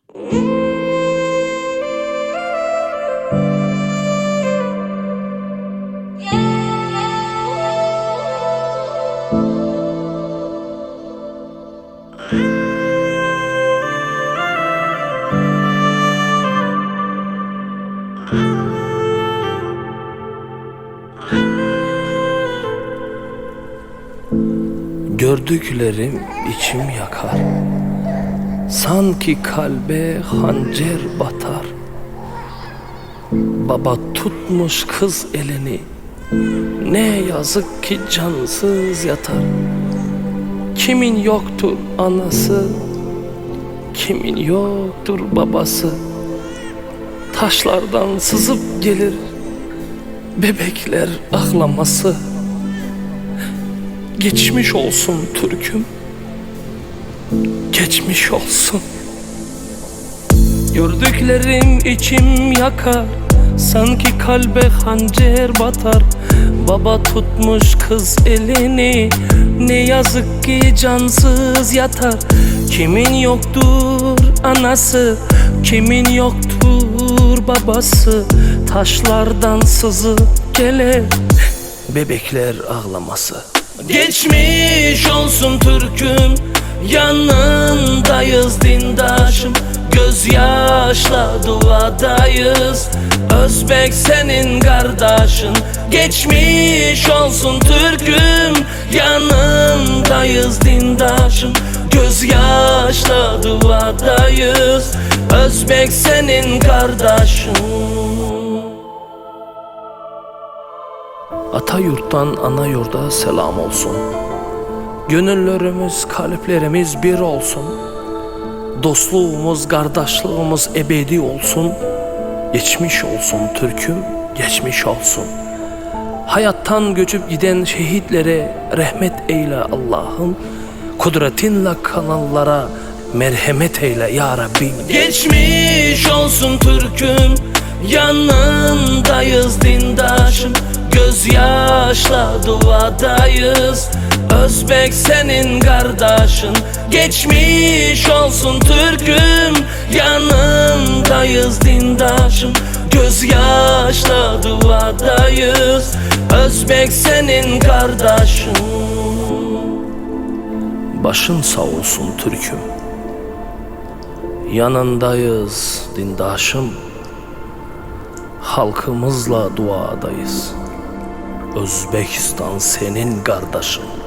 Gördüklerim içim yakar, sanki kalbe hançer batar. Baba tutmuş kız elini, ne yazık ki cansız yatar. Kimin yoktur anası, kimin yoktur babası. Taşlardan sızıp gelir bebekler ağlaması. Geçmiş olsun Türk'üm, geçmiş olsun. Gördüklerim içim yakar, sanki kalbe hançer batar. Baba tutmuş kız elini, ne yazık ki cansız yatar. Kimin yoktur anası, kimin yoktur babası. Taşlardan sızıp gelir bebekler ağlaması. Geçmiş olsun Türk'üm, yanındayız dindaşım. Gözyaşla duadayız, Özbek senin kardeşin. Geçmiş olsun Türk'üm, yanındayız dindaşım. Gözyaşla duadayız, Özbek senin kardeşin. Ata yurttan ana yurda selam olsun. Gönüllerimiz, kalplerimiz bir olsun. Dostluğumuz, kardeşliğimiz ebedi olsun. Geçmiş olsun Türk'üm, geçmiş olsun. Hayattan göçüp giden şehitlere rahmet eyle Allah'ım. Kudretinle kalanlara merhamet eyle ya Rabbim. Geçmiş olsun Türk'üm, yanındayız dindaşım. Gözyaşla duadayız, Özbek senin kardeşin. Geçmiş olsun Türk'üm, yanındayız dindaşım. Gözyaşla duadayız, Özbek senin kardeşin. Başın sağ olsun Türk'üm, yanındayız dindaşım. Halkımızla duadayız, Özbekistan senin kardeşin.